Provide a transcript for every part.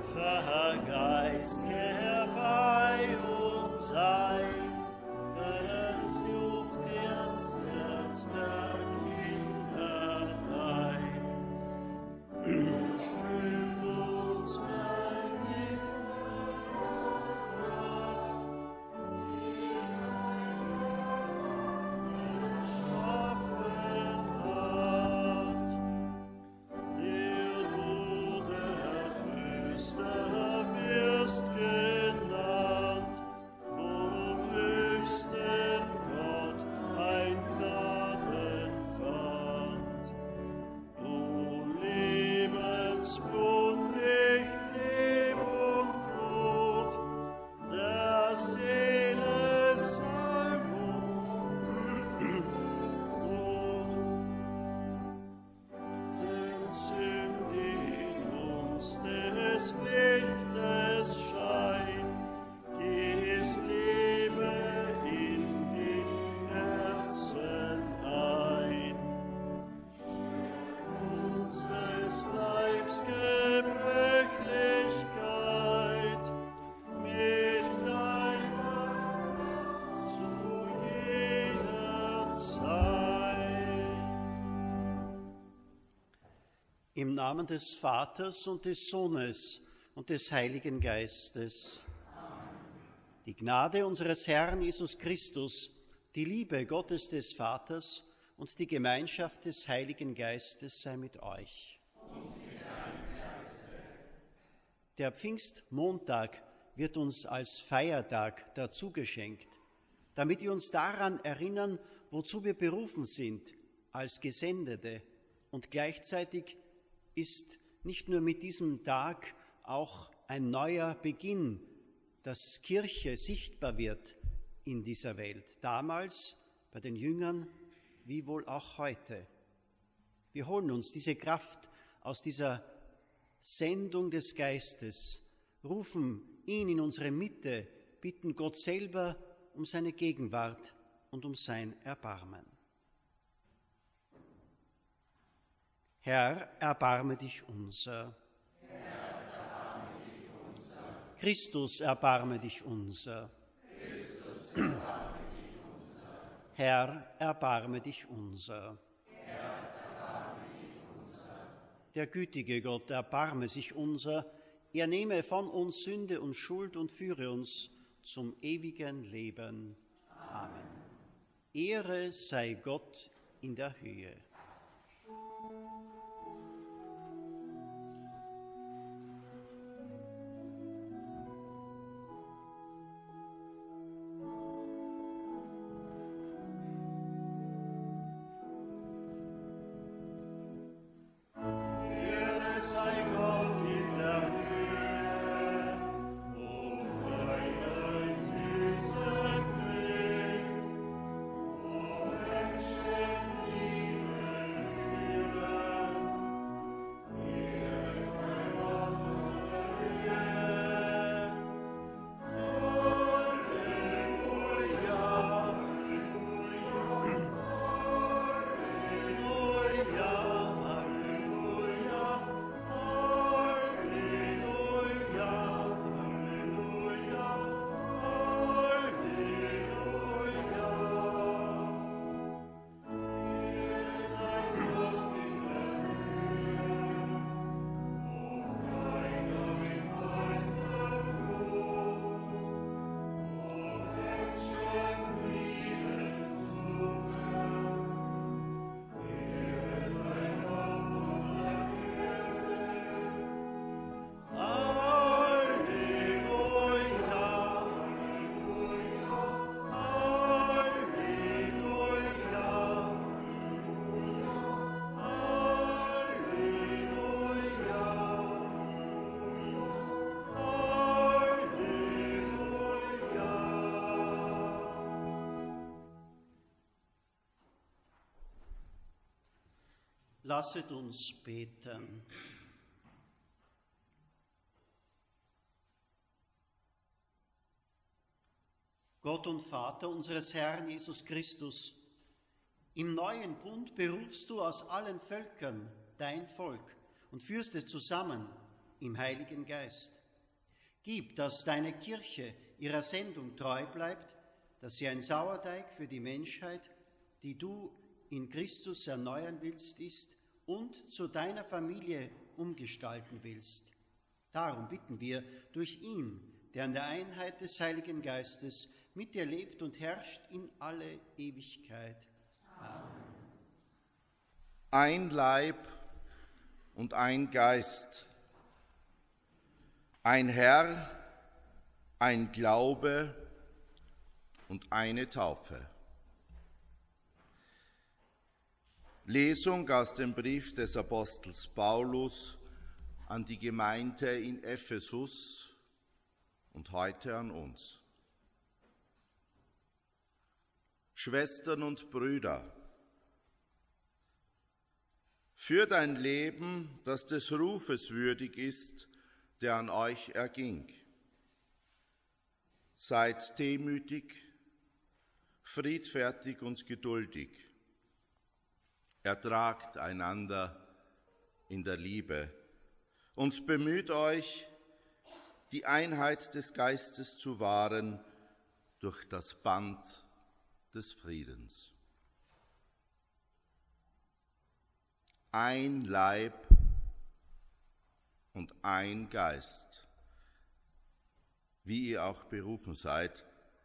Sanfter Geist, kehr bei uns ein, versucht das Herz der Kinder dein. Füll uns mächtig schaffen hat, der du der Größte wirst genannt, vom höchsten Gott ein Gnadenpfand. Du Lebensbrunn, nicht Leb und Blut, der Seele Salbung, entzünd in uns des Lichtes Schein, gehst Liebe in die Herzen ein. Unseres Leibs Gebrechlichkeit mit deiner zu jeder Zeit. Im Namen des Vaters und des Sohnes und des Heiligen Geistes. Die Gnade unseres Herrn Jesus Christus, die Liebe Gottes des Vaters und die Gemeinschaft des Heiligen Geistes sei mit euch. Der Pfingstmontag wird uns als Feiertag dazu geschenkt, damit wir uns daran erinnern, wozu wir berufen sind als Gesendete. Und gleichzeitig ist nicht nur mit diesem Tag auch ein neuer Beginn, dass Kirche sichtbar wird in dieser Welt. Damals bei den Jüngern, wie wohl auch heute. Wir holen uns diese Kraft aus dieser Sendung des Geistes, rufen ihn in unsere Mitte, bitten Gott selber um seine Gegenwart und um sein Erbarmen. Herr, erbarme dich unser. Herr, erbarme dich unser. Christus, erbarme dich unser. Christus, erbarme dich unser. Herr, erbarme dich unser. Herr, erbarme dich unser. Der gütige Gott, erbarme sich unser. Er nehme von uns Sünde und Schuld und führe uns zum ewigen Leben. Amen. Ehre sei Gott in der Höhe. Ehre sei Gott in der Höhe und Freiheit diesem Blick. O Menschen lieben hören, ehre sei Gott in der Höhe. Halleluja, Halleluja, Halleluja, Halleluja, Halleluja, Halleluja. Ehre sei Gott in der Höhe und Freiheit fester Brot. O Menschen Frieden suchen, ehre sei Gott auf der Erde. Halleluja, Halleluja, Lasset uns beten. Gott und Vater unseres Herrn Jesus Christus, im neuen Bund berufst du aus allen Völkern dein Volk und führst es zusammen im Heiligen Geist. Gib, dass deine Kirche ihrer Sendung treu bleibt, dass sie ein Sauerteig für die Menschheit, die du in Christus erneuern willst, ist und zu deiner Familie umgestalten willst. Darum bitten wir durch ihn, der in der Einheit des Heiligen Geistes mit dir lebt und herrscht in alle Ewigkeit. Amen. Ein Leib und ein Geist, ein Herr, ein Glaube und eine Taufe. Lesung aus dem Brief des Apostels Paulus an die Gemeinde in Ephesus und heute an uns. Schwestern und Brüder, führt ein Leben, das des Rufes würdig ist, der an euch erging. Seid demütig, friedfertig und geduldig. Ertragt einander in der Liebe und bemüht euch, die Einheit des Geistes zu wahren durch das Band des Friedens. Ein Leib und ein Geist, wie ihr auch berufen seid,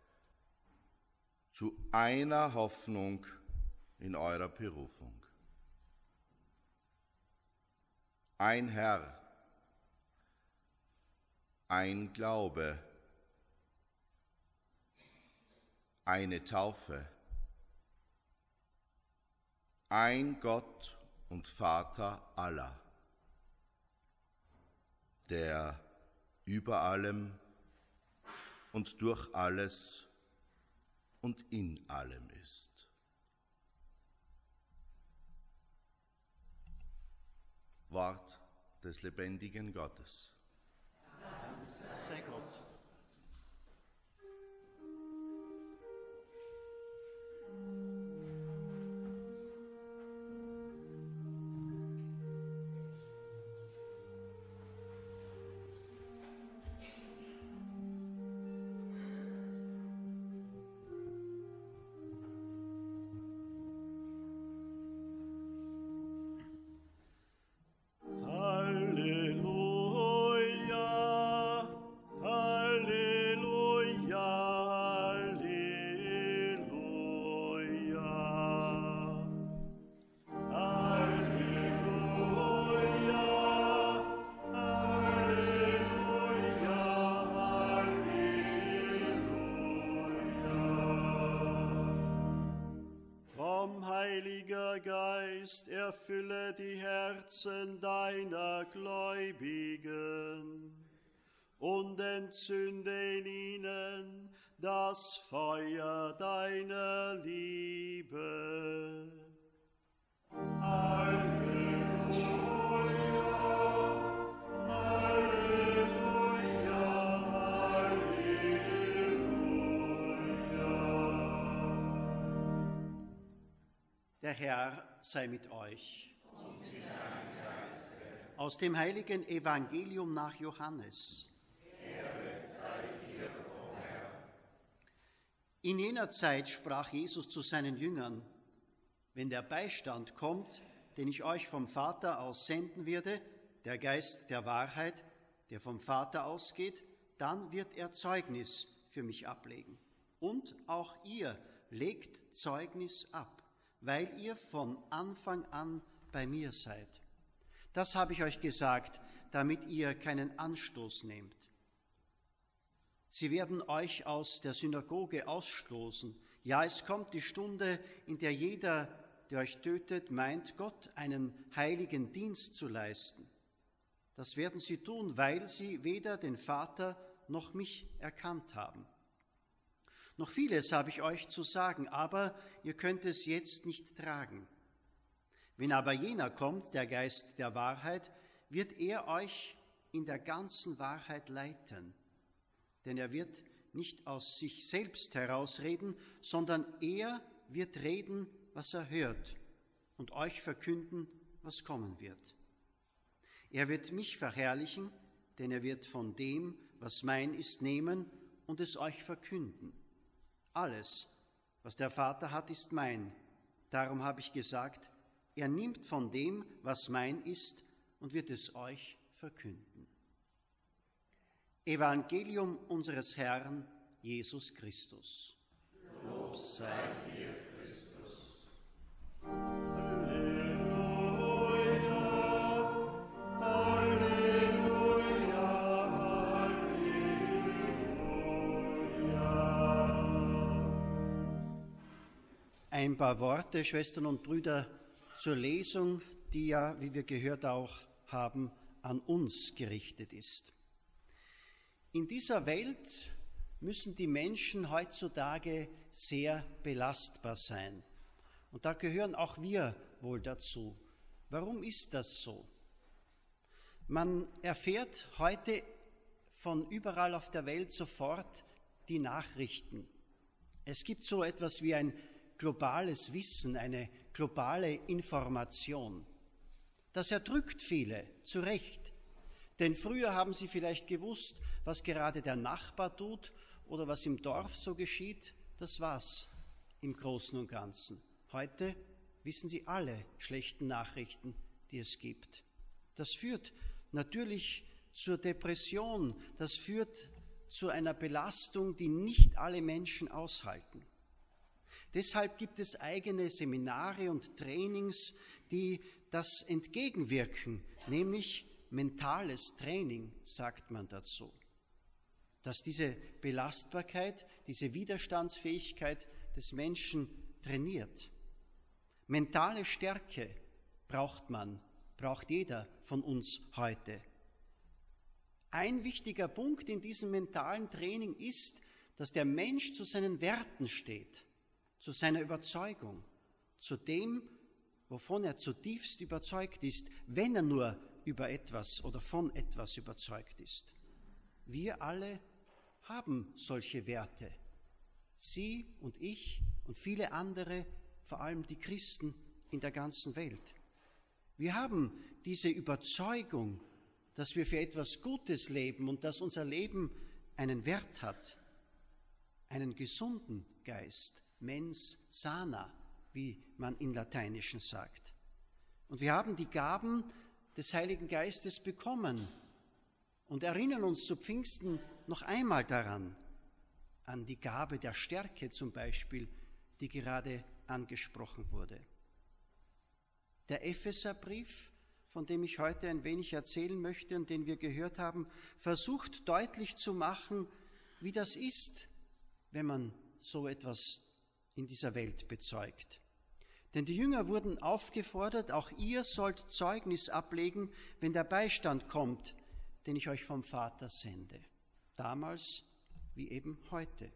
zu einer Hoffnung in eurer Berufung. Ein Herr, ein Glaube, eine Taufe, ein Gott und Vater aller, der über allem und durch alles und in allem ist. Wort des lebendigen Gottes. Sei Gott. Heiliger Geist, erfülle die Herzen deiner Gläubigen und entzünde in ihnen das Feuer deiner Liebe. Halleluja, Halleluja, Halleluja. Der Herr sei mit euch. Und mit deinem Geiste. Aus dem heiligen Evangelium nach Johannes. Ehre sei dir, o Herr. In jener Zeit sprach Jesus zu seinen Jüngern: Wenn der Beistand kommt, den ich euch vom Vater aus senden werde, der Geist der Wahrheit, der vom Vater ausgeht, dann wird er Zeugnis für mich ablegen. Und auch ihr legt Zeugnis ab, weil ihr von Anfang an bei mir seid. Das habe ich euch gesagt, damit ihr keinen Anstoß nehmt. Sie werden euch aus der Synagoge ausstoßen. Ja, es kommt die Stunde, in der jeder, der euch tötet, meint, Gott einen heiligen Dienst zu leisten. Das werden sie tun, weil sie weder den Vater noch mich erkannt haben. Noch vieles habe ich euch zu sagen, aber ihr könnt es jetzt nicht tragen. Wenn aber jener kommt, der Geist der Wahrheit, wird er euch in der ganzen Wahrheit leiten. Denn er wird nicht aus sich selbst herausreden, sondern er wird reden, was er hört, und euch verkünden, was kommen wird. Er wird mich verherrlichen, denn er wird von dem, was mein ist, nehmen und es euch verkünden. Alles, was der Vater hat, ist mein. Darum habe ich gesagt, er nimmt von dem, was mein ist, und wird es euch verkünden. Evangelium unseres Herrn Jesus Christus. Lob sei dir, Christus. Ein paar Worte, Schwestern und Brüder, zur Lesung, die ja, wie wir gehört auch haben, an uns gerichtet ist. In dieser Welt müssen die Menschen heutzutage sehr belastbar sein. Und da gehören auch wir wohl dazu. Warum ist das so? Man erfährt heute von überall auf der Welt sofort die Nachrichten. Es gibt so etwas wie ein globales Wissen, eine globale Information. Das erdrückt viele, zu Recht. Denn früher haben sie vielleicht gewusst, was gerade der Nachbar tut oder was im Dorf so geschieht. Das war's im Großen und Ganzen. Heute wissen sie alle schlechten Nachrichten, die es gibt. Das führt natürlich zur Depression, das führt zu einer Belastung, die nicht alle Menschen aushalten. Deshalb gibt es eigene Seminare und Trainings, die das entgegenwirken, nämlich mentales Training, sagt man dazu. Dass diese Belastbarkeit, diese Widerstandsfähigkeit des Menschen trainiert. Mentale Stärke braucht jeder von uns heute. Ein wichtiger Punkt in diesem mentalen Training ist, dass der Mensch zu seinen Werten steht, zu seiner Überzeugung, zu dem, wovon er zutiefst überzeugt ist, wenn er nur über etwas oder von etwas überzeugt ist. Wir alle haben solche Werte. Sie und ich und viele andere, vor allem die Christen in der ganzen Welt. Wir haben diese Überzeugung, dass wir für etwas Gutes leben und dass unser Leben einen Wert hat, einen gesunden Geist, mens sana, wie man in Lateinischen sagt. Und wir haben die Gaben des Heiligen Geistes bekommen und erinnern uns zu Pfingsten noch einmal daran, an die Gabe der Stärke zum Beispiel, die gerade angesprochen wurde. Der Epheserbrief, von dem ich heute ein wenig erzählen möchte und den wir gehört haben, versucht deutlich zu machen, wie das ist, wenn man so etwas in dieser Welt bezeugt. Denn die Jünger wurden aufgefordert, auch ihr sollt Zeugnis ablegen, wenn der Beistand kommt, den ich euch vom Vater sende. Damals wie eben heute.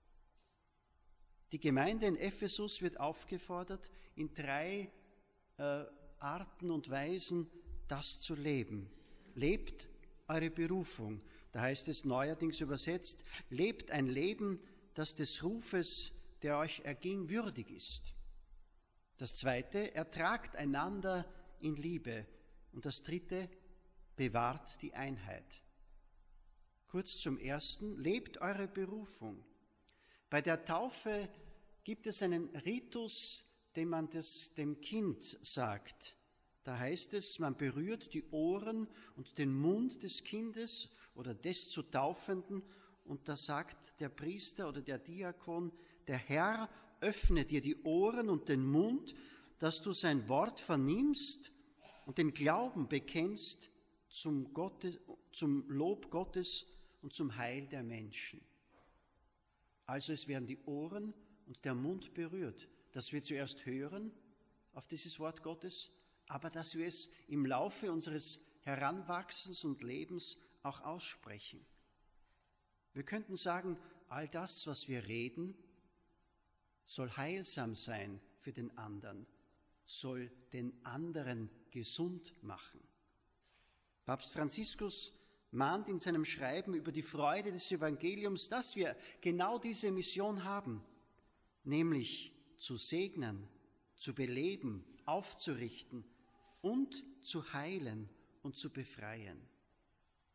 Die Gemeinde in Ephesus wird aufgefordert, in 3 Arten und Weisen das zu leben. Lebt eure Berufung. Da heißt es neuerdings übersetzt, lebt ein Leben, das des Rufes, der euch erging, würdig ist. Das zweite, ertragt einander in Liebe. Und das dritte, bewahrt die Einheit. Kurz zum ersten, lebt eure Berufung. Bei der Taufe gibt es einen Ritus, den man dem Kind sagt. Da heißt es, man berührt die Ohren und den Mund des Kindes oder des zu Taufenden und da sagt der Priester oder der Diakon, der Herr öffne dir die Ohren und den Mund, dass du sein Wort vernimmst und den Glauben bekennst zum Lob Gottes und zum Heil der Menschen. Also es werden die Ohren und der Mund berührt, dass wir zuerst hören auf dieses Wort Gottes, aber dass wir es im Laufe unseres Heranwachsens und Lebens auch aussprechen. Wir könnten sagen, all das, was wir reden, soll heilsam sein für den anderen, soll den anderen gesund machen. Papst Franziskus mahnt in seinem Schreiben über die Freude des Evangeliums, dass wir genau diese Mission haben, nämlich zu segnen, zu beleben, aufzurichten und zu heilen und zu befreien.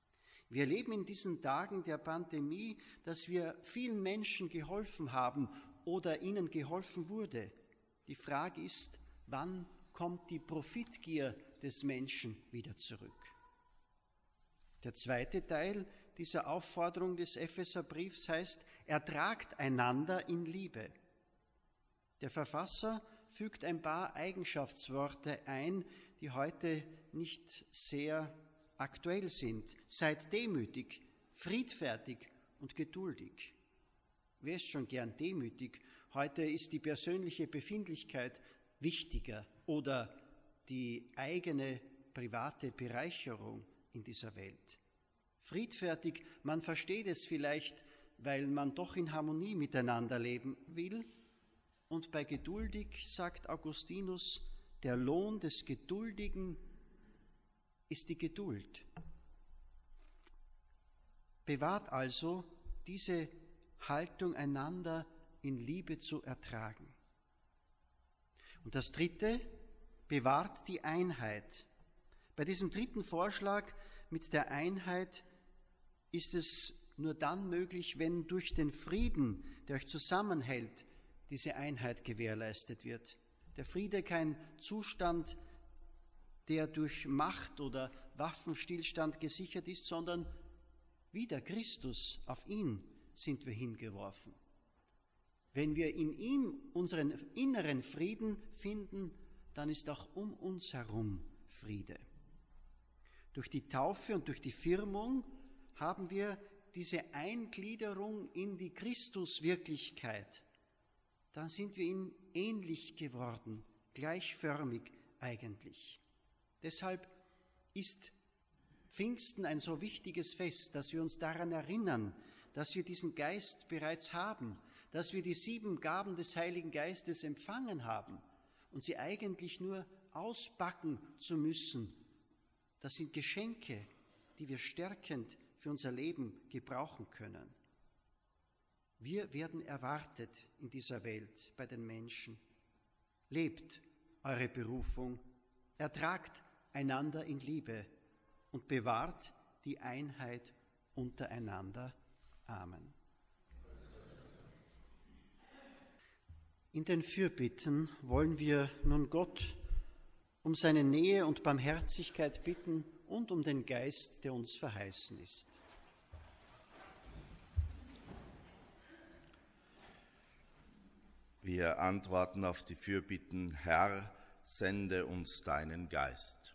Wir erleben in diesen Tagen der Pandemie, dass wir vielen Menschen geholfen haben oder ihnen geholfen wurde. Die Frage ist, wann kommt die Profitgier des Menschen wieder zurück? Der zweite Teil dieser Aufforderung des Epheserbriefs heißt, ertragt einander in Liebe. Der Verfasser fügt ein paar Eigenschaftsworte ein, die heute nicht sehr aktuell sind. Seid demütig, friedfertig und geduldig. Wer ist schon gern demütig? Heute ist die persönliche Befindlichkeit wichtiger oder die eigene private Bereicherung in dieser Welt. Friedfertig, man versteht es vielleicht, weil man doch in Harmonie miteinander leben will. Und bei geduldig, sagt Augustinus, der Lohn des Geduldigen ist die Geduld. Bewahrt also diese Haltung, einander in Liebe zu ertragen. Und das Dritte, bewahrt die Einheit. Bei diesem dritten Vorschlag mit der Einheit ist es nur dann möglich, wenn durch den Frieden, der euch zusammenhält, diese Einheit gewährleistet wird. Der Friede kein Zustand, der durch Macht oder Waffenstillstand gesichert ist, sondern wie der Christus, auf ihn sind wir hingeworfen. Wenn wir in ihm unseren inneren Frieden finden, dann ist auch um uns herum Friede. Durch die Taufe und durch die Firmung haben wir diese Eingliederung in die Christuswirklichkeit. Dann sind wir ihm ähnlich geworden, gleichförmig eigentlich. Deshalb ist Pfingsten ein so wichtiges Fest, dass wir uns daran erinnern, dass wir diesen Geist bereits haben, dass wir die 7 Gaben des Heiligen Geistes empfangen haben und sie eigentlich nur auspacken zu müssen. Das sind Geschenke, die wir stärkend für unser Leben gebrauchen können. Wir werden erwartet in dieser Welt bei den Menschen. Lebt eure Berufung, ertragt einander in Liebe und bewahrt die Einheit untereinander. Amen. In den Fürbitten wollen wir nun Gott um seine Nähe und Barmherzigkeit bitten und um den Geist, der uns verheißen ist. Wir antworten auf die Fürbitten: Herr, sende uns deinen Geist.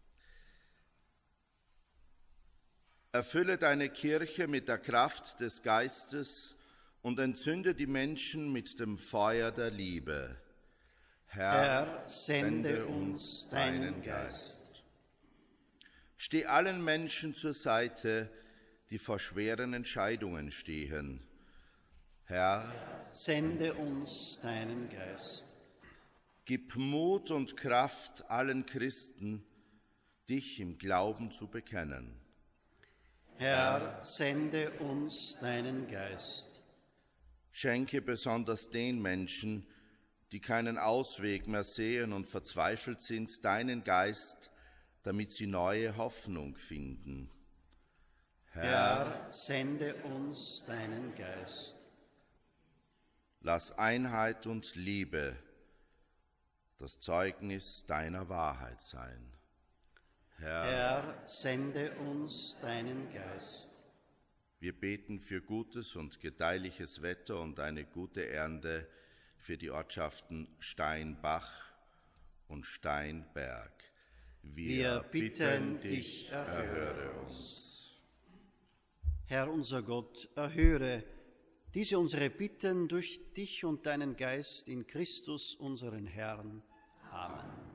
Erfülle deine Kirche mit der Kraft des Geistes und entzünde die Menschen mit dem Feuer der Liebe. Herr, sende uns deinen Geist. Steh allen Menschen zur Seite, die vor schweren Entscheidungen stehen. Herr, sende uns deinen Geist. Gib Mut und Kraft allen Christen, dich im Glauben zu bekennen. Herr, sende uns deinen Geist. Schenke besonders den Menschen, die keinen Ausweg mehr sehen und verzweifelt sind, deinen Geist, damit sie neue Hoffnung finden. Herr, sende uns deinen Geist. Lass Einheit und Liebe das Zeugnis deiner Wahrheit sein. Herr, sende uns deinen Geist. Wir beten für gutes und gedeihliches Wetter und eine gute Ernte für die Ortschaften Steinbach und Steinberg. Wir bitten dich, erhöre uns. Herr unser Gott, erhöre diese unsere Bitten durch dich und deinen Geist in Christus, unseren Herrn. Amen.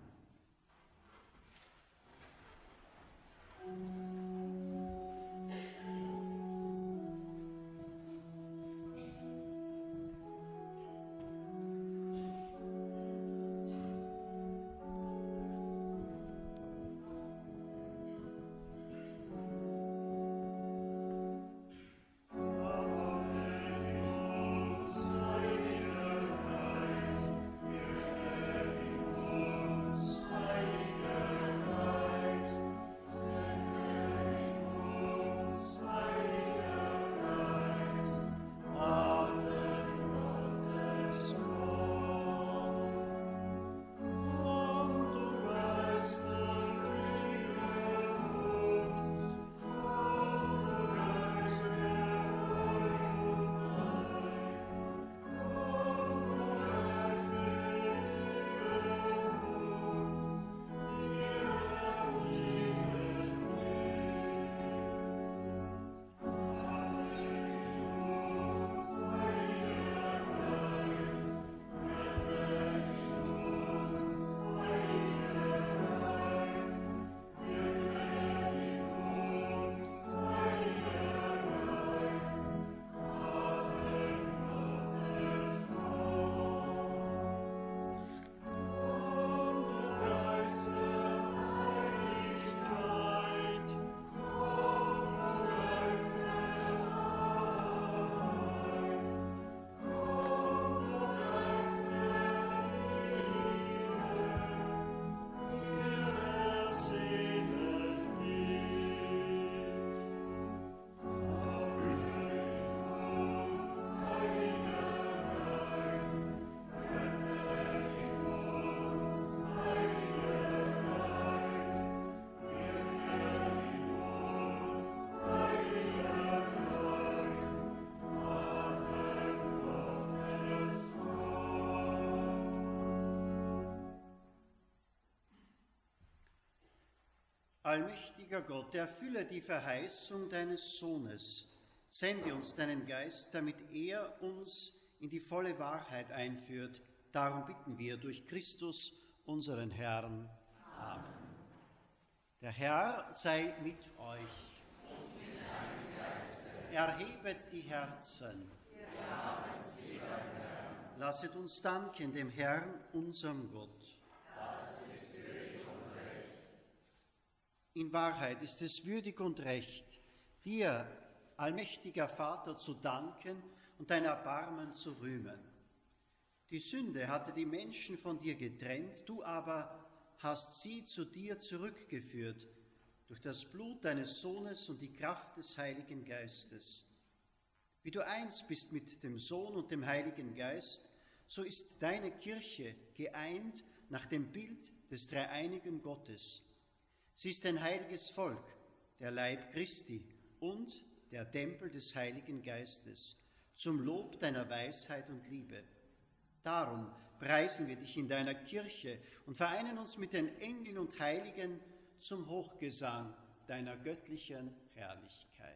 Allmächtiger Gott, erfülle die Verheißung deines Sohnes. Sende uns deinen Geist, damit er uns in die volle Wahrheit einführt. Darum bitten wir durch Christus, unseren Herrn. Amen. Der Herr sei mit euch. Und mit deinem Geiste. Erhebet die Herzen. Wir haben sie beim Herrn. Lasset uns danken dem Herrn, unserem Gott. Das ist würdig und recht. In Wahrheit ist es würdig und recht, dir, allmächtiger Vater, zu danken und dein Erbarmen zu rühmen. Die Sünde hatte die Menschen von dir getrennt, du aber hast sie zu dir zurückgeführt durch das Blut deines Sohnes und die Kraft des Heiligen Geistes. Wie du eins bist mit dem Sohn und dem Heiligen Geist, so ist deine Kirche geeint nach dem Bild des dreieinigen Gottes. Sie ist ein heiliges Volk, der Leib Christi und der Tempel des Heiligen Geistes, zum Lob deiner Weisheit und Liebe. Darum preisen wir dich in deiner Kirche und vereinen uns mit den Engeln und Heiligen zum Hochgesang deiner göttlichen Herrlichkeit.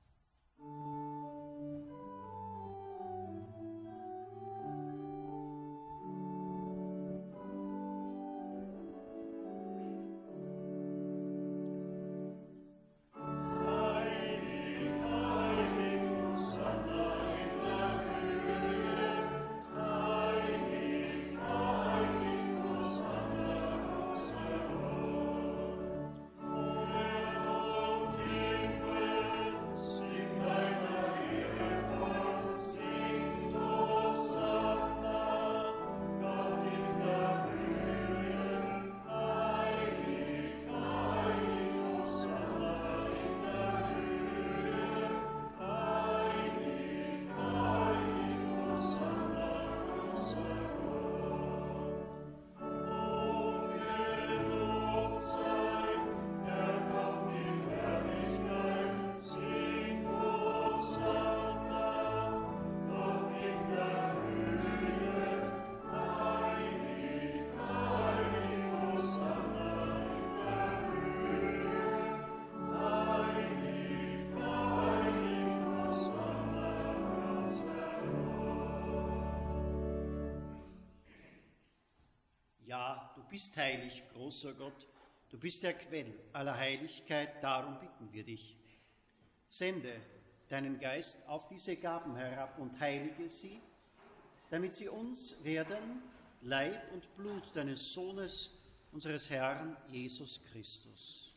Ja, du bist heilig, großer Gott, du bist der Quell aller Heiligkeit, darum bitten wir dich. Sende deinen Geist auf diese Gaben herab und heilige sie, damit sie uns werden Leib und Blut deines Sohnes, unseres Herrn Jesus Christus.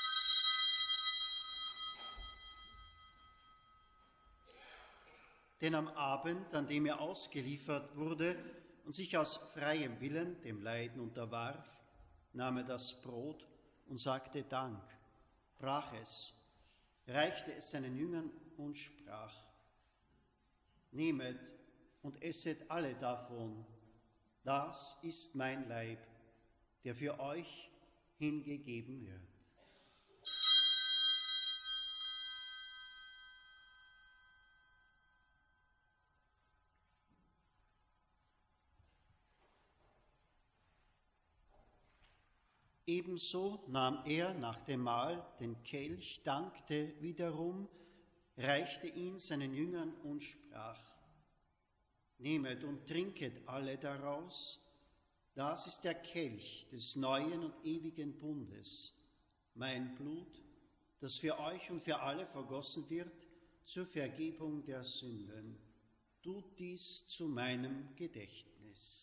Denn am Abend, an dem er ausgeliefert wurde und sich aus freiem Willen dem Leiden unterwarf, nahm er das Brot und sagte Dank, brach es, reichte es seinen Jüngern und sprach: Nehmet und esset alle davon, das ist mein Leib, der für euch hingegeben wird. Ebenso nahm er nach dem Mahl den Kelch, dankte wiederum, reichte ihn seinen Jüngern und sprach: Nehmet und trinket alle daraus, das ist der Kelch des neuen und ewigen Bundes, mein Blut, das für euch und für alle vergossen wird zur Vergebung der Sünden. Tut dies zu meinem Gedächtnis.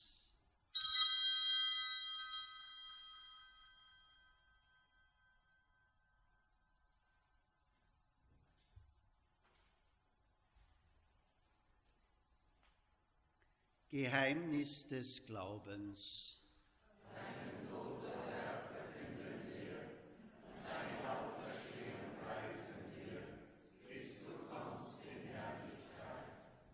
Geheimnis des Glaubens. Deinen Tod, Herr, verkünden wir, und deine Auferstehung preisen wir, bis du kommst in Herrlichkeit.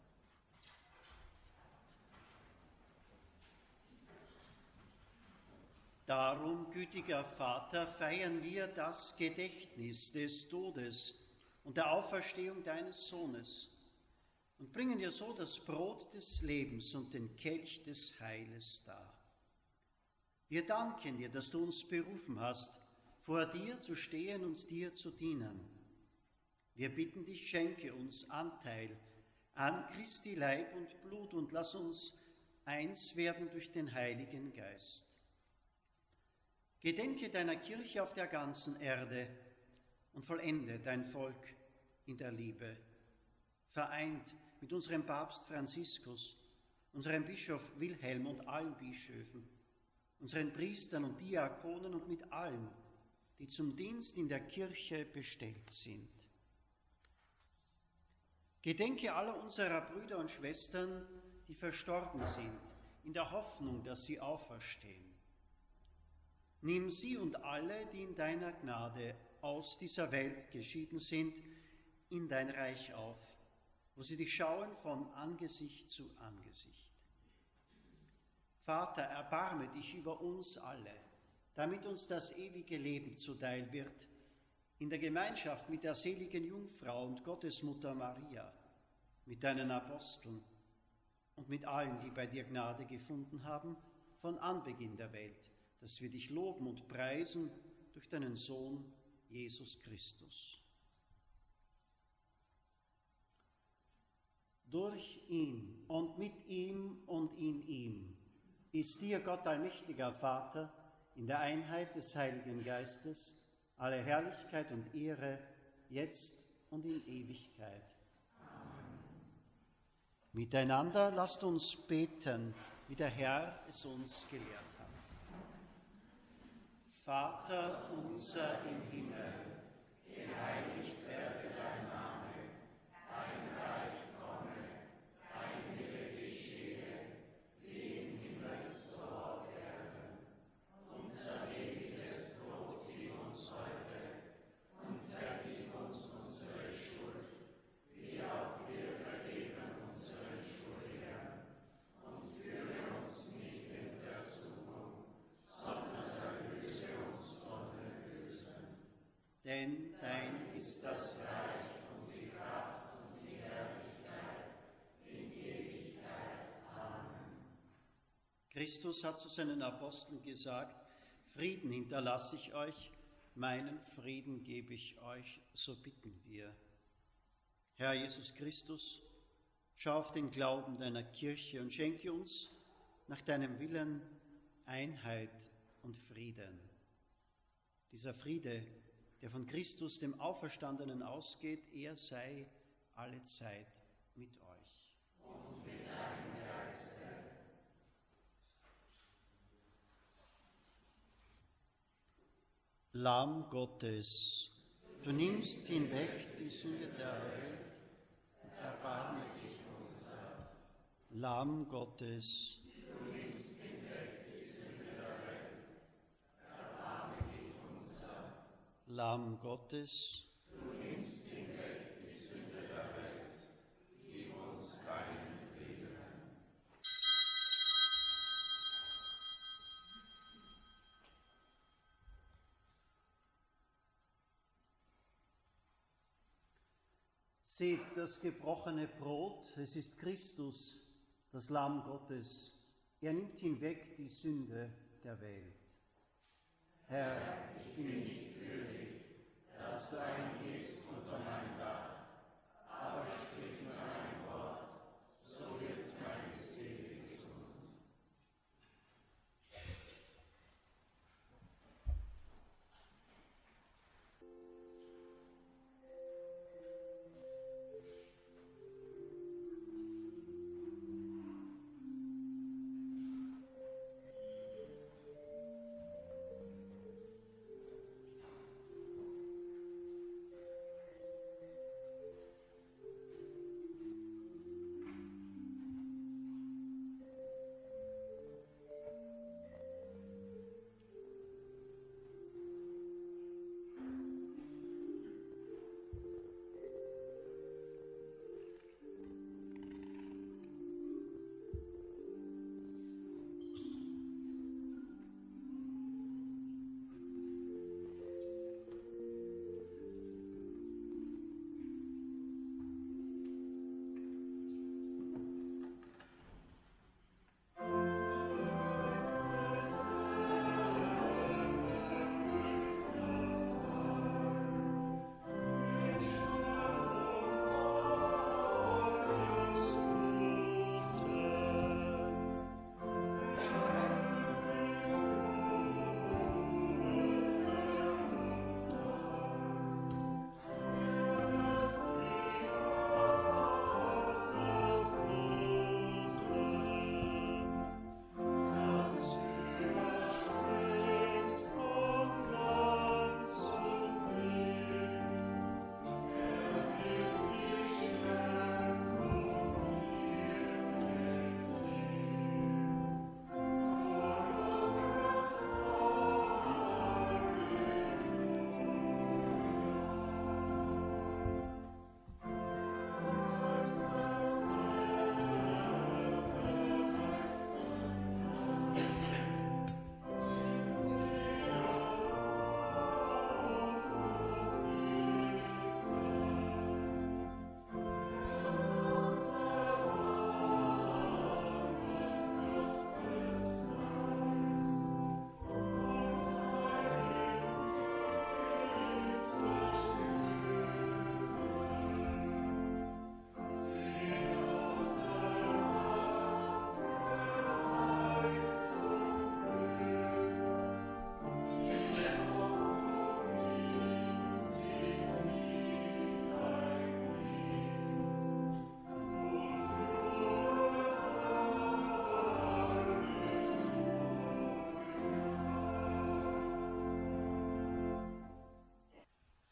Darum, gütiger Vater, feiern wir das Gedächtnis des Todes und der Auferstehung deines Sohnes und bringen dir so das Brot des Lebens und den Kelch des Heiles dar. Wir danken dir, dass du uns berufen hast, vor dir zu stehen und dir zu dienen. Wir bitten dich, schenke uns Anteil an Christi Leib und Blut und lass uns eins werden durch den Heiligen Geist. Gedenke deiner Kirche auf der ganzen Erde und vollende dein Volk in der Liebe, vereint mit unserem Papst Franziskus, unserem Bischof Wilhelm und allen Bischöfen, unseren Priestern und Diakonen und mit allen, die zum Dienst in der Kirche bestellt sind. Gedenke aller unserer Brüder und Schwestern, die verstorben sind, in der Hoffnung, dass sie auferstehen. Nimm sie und alle, die in deiner Gnade aus dieser Welt geschieden sind, in dein Reich auf, wo sie dich schauen von Angesicht zu Angesicht. Vater, erbarme dich über uns alle, damit uns das ewige Leben zuteil wird, in der Gemeinschaft mit der seligen Jungfrau und Gottesmutter Maria, mit deinen Aposteln und mit allen, die bei dir Gnade gefunden haben, von Anbeginn der Welt, dass wir dich loben und preisen durch deinen Sohn Jesus Christus. Durch ihn und mit ihm und in ihm ist dir, Gott allmächtiger Vater, in der Einheit des Heiligen Geistes, alle Herrlichkeit und Ehre, jetzt und in Ewigkeit. Amen. Miteinander lasst uns beten, wie der Herr es uns gelehrt hat. Vater unser im Himmel, geheiligt werde dein Name, dein Reich komme, dein Wille geschehe, wie im Himmel so auf Erden. Unser tägliches Brot gib uns heute und vergib uns unsere Schuld, wie auch wir vergeben unseren Schuldigern. Und führe uns nicht in Versuchung, sondern erlöse uns von dem Bösen. Denn dein ist das Reich und die Kraft und die Herrlichkeit in Ewigkeit. Amen. Christus hat zu seinen Aposteln gesagt: Frieden hinterlasse ich euch, meinen Frieden gebe ich euch, so bitten wir. Herr Jesus Christus, schau auf den Glauben deiner Kirche und schenke uns nach deinem Willen Einheit und Frieden. Dieser Friede, der von Christus, dem Auferstandenen, ausgeht, er sei alle Zeit mit euch. Und mit deinem Geiste. Lamm Gottes, du nimmst hinweg die Sünde der Welt, erbarme dich unser. Lamm Gottes, du nimmst hinweg die Sünde der Welt, erbarme dich unser. Lamm Gottes, du nimmst hinweg die Sünde der Welt, gib uns deinen Frieden. Seht das gebrochene Brot, es ist Christus, das Lamm Gottes. Er nimmt hinweg die Sünde der Welt. Herr, ich bin nicht würdig, dass du eingehst unter mein Dach, aber sprich nur ein Wort, so wird meine Seele gesund.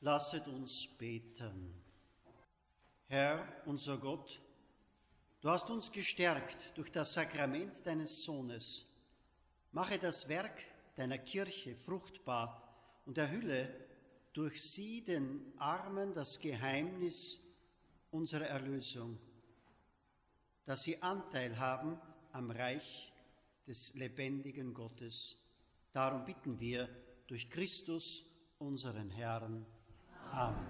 Lasset uns beten. Herr, unser Gott, du hast uns gestärkt durch das Sakrament deines Sohnes. Mache das Werk deiner Kirche fruchtbar und erhülle durch sie den Armen das Geheimnis unserer Erlösung, dass sie Anteil haben am Reich des lebendigen Gottes. Darum bitten wir durch Christus, unseren Herrn. Amen.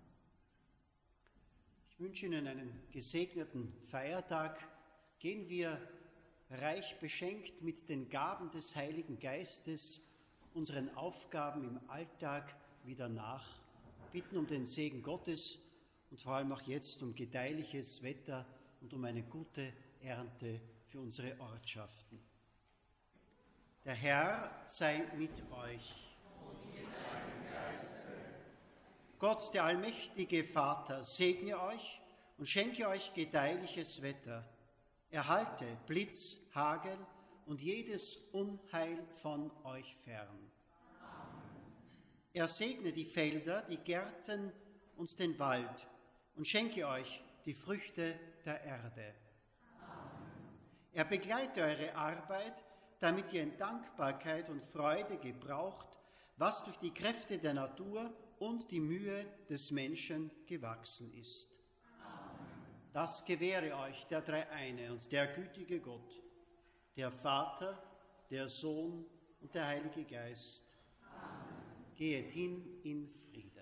Ich wünsche Ihnen einen gesegneten Feiertag. Gehen wir reich beschenkt mit den Gaben des Heiligen Geistes unseren Aufgaben im Alltag wieder nach, bitten um den Segen Gottes und vor allem auch jetzt um gedeihliches Wetter und um eine gute Ernte für unsere Ortschaften. Der Herr sei mit euch. Gott, der allmächtige Vater, segne euch und schenke euch gedeihliches Wetter. Erhalte Blitz, Hagel und jedes Unheil von euch fern. Er segne die Felder, die Gärten und den Wald und schenke euch die Früchte der Erde. Er begleite eure Arbeit, damit ihr in Dankbarkeit und Freude gebraucht, was durch die Kräfte der Natur und die Mühe des Menschen gewachsen ist. Das gewähre euch der Dreieine und der gütige Gott, der Vater, der Sohn und der Heilige Geist. Geht hin in Frieden.